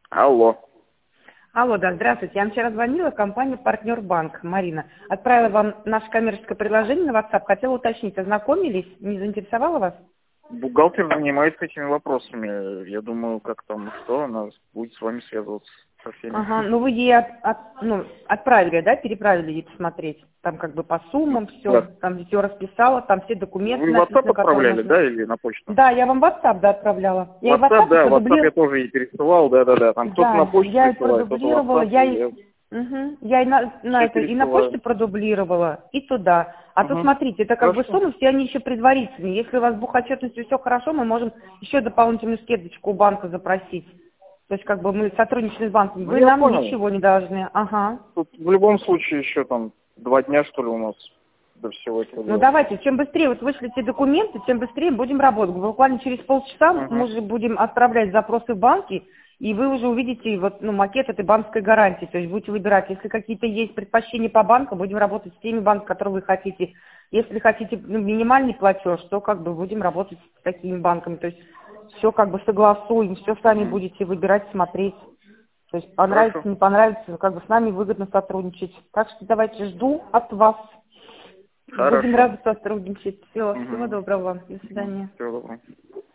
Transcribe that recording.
Алло. Алло, да, здравствуйте. Я вам вчера звонила, компания «Партнер Банк», Марина. Отправила вам наше коммерческое предложение на WhatsApp. Хотела уточнить, ознакомились? Не заинтересовало вас? Бухгалтер занимается этими вопросами. Я думаю, как там, что, она будет с вами связываться со всеми. Ага, ну вы ей отправили, да, переправили ей посмотреть? Там как бы по суммам все, Да. там все расписала, там все документы Вы в WhatsApp написаны, которые отправляли, нужны. да, или на почту? Да, я вам WhatsApp, да, отправляла. Я и WhatsApp, WhatsApp и да, WhatsApp я продублировала. тоже ей пересылал, да. Там кто-то на Да, почту я и присылает, кто-то в продублировала, WhatsApp, и я я и на все это, и на почту пересылаю. продублировала, и туда. А то Угу. смотрите, это как бы Хорошо. суммы, все они еще предварительные. Если у вас с бухотчетностью все хорошо, мы можем еще дополнительную скидочку у банка запросить. То есть как бы мы сотрудничаем с банком. Ну, Вы я нам понял. ничего не должны. Ага. Тут в любом случае еще там 2 дня, что ли, у нас до всего этого Ну дела. давайте, чем быстрее вот вышлите документы, тем быстрее будем работать. Буквально через полчаса мы Угу. уже будем отправлять запросы в банки, и вы уже увидите вот, макет этой банковской гарантии. То есть будете выбирать, если какие-то есть предпочтения по банкам, будем работать с теми банками, которые вы хотите. Если хотите минимальный платеж, то как бы будем работать с такими банками. То есть все как бы согласуем, все сами Угу. будете выбирать, смотреть. То есть понравится, Хорошо. не понравится, как бы с нами выгодно сотрудничать. Так что давайте, жду от вас. Будем Хорошо. рады сотрудничать. Все, всего Угу. доброго вам. До свидания. Всего доброго.